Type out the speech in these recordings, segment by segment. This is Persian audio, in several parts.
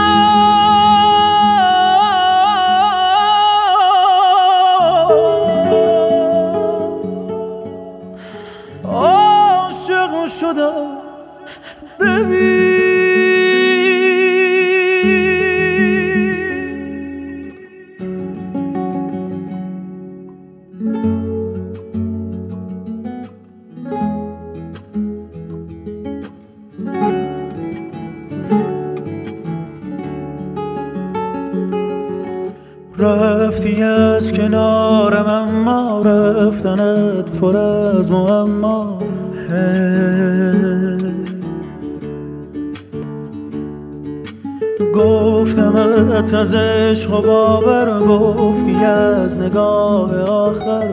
عاشق شدم ببین رفتی از کنارم اما رفتنت پر از معما. گفتمت از عشق و باور، گفتی از نگاه آخر.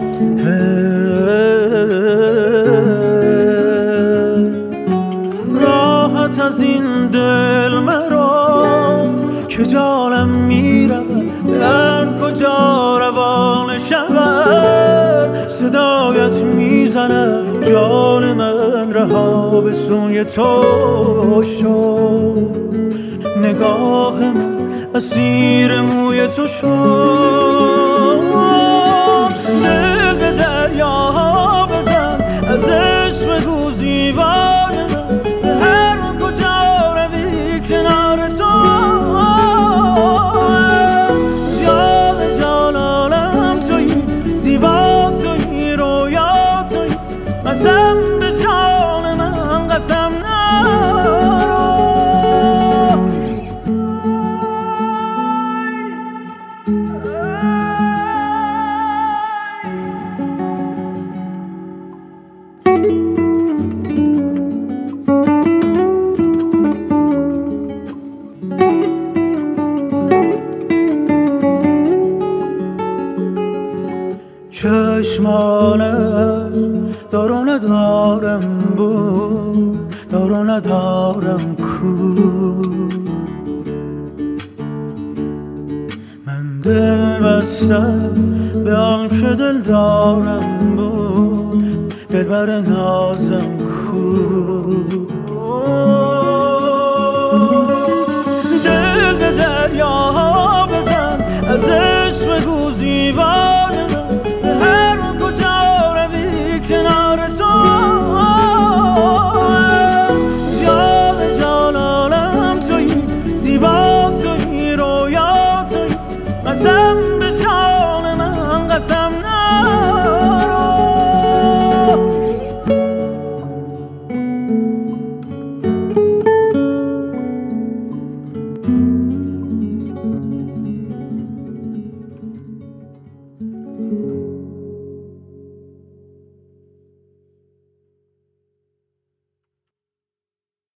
راحت از این دل مرا که جانم میرود، در کجا روان شود صدایت میزنم. جان من رها به سوی تو شد، نگاه من اسیر موی تو شد. دل به دریاها بزن، از عشق بگو زیبای من، به هر کجا روی کنار تو. جان جانانم تویی، زیبا تویی، رویا تویی. قسم به جان من قسم نرو. چشمانت دار و ندارم بود، دار و ندارم کو. من دل بستم به آن که دل دارم بود، دلبر نازم کو. دل به دریاها بزن، از عشق بگو زیبای من، به هر کجا روی کنار تو. جان جانانم تویی، زیبا تویی، رویا تویی. قسم به جان من قسم نه.